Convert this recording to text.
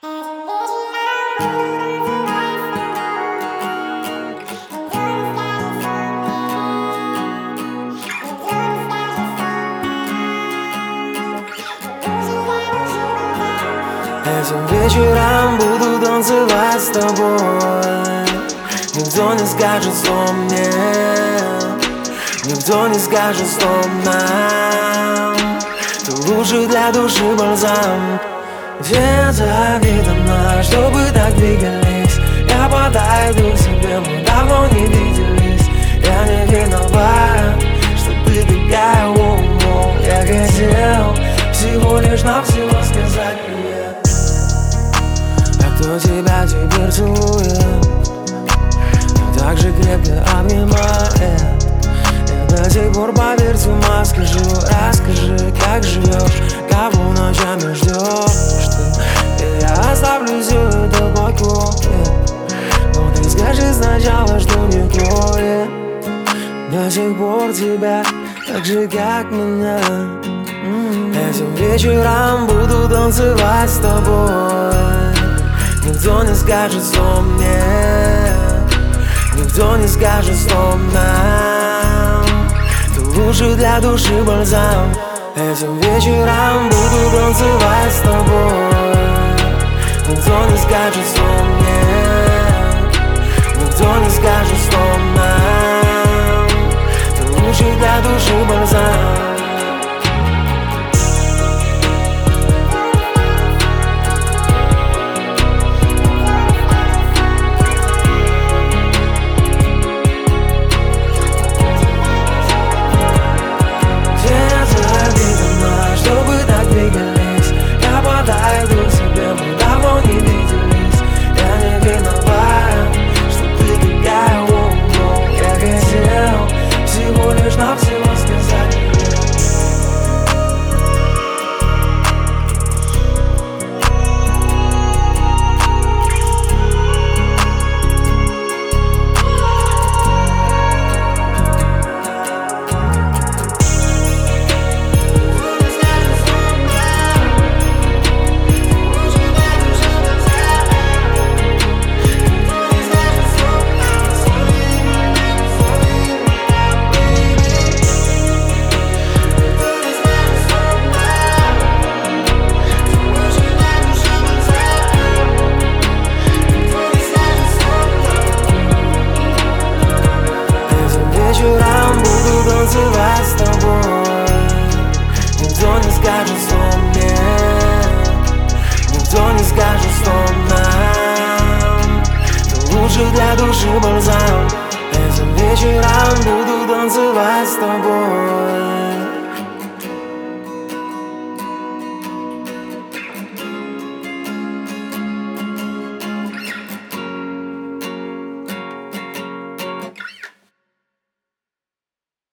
Этим вечером буду танцевать с тобой. Никто не скажет стоп мне, никто не скажет стоп нам. Ты лучше для души бальзам. Где-то видно, чтобы так двигались. Я подойду к себе, мы давно не виделись. Я не виноват, что ты такая, я хотел всего лишь навсего сказать привет. А кто тебя теперь целует, так же крепко обнимает? Я до сих пор, поверь, с ума схожу. Расскажи, как живешь, кого ночами ждешь ты? И я оставлю все это в покое, но ты скажи сначала, что не кроет до сих пор тебя, так же, как меня. Этим вечером буду танцевать с тобой. Никто не скажет стоп мне, никто не скажет стоп нам. Ты лучше для души бальзам. Этим вечером буду танцевать с тобой. Никто не скажет стоп мне, никто не скажет стоп нам. Ты лучше для души бальзам. Буду танцевать с тобой. Никто не скажет стоп мне, никто не скажет стоп нам. Ты лучше для души бальзам. Этим вечером буду танцевать с тобой.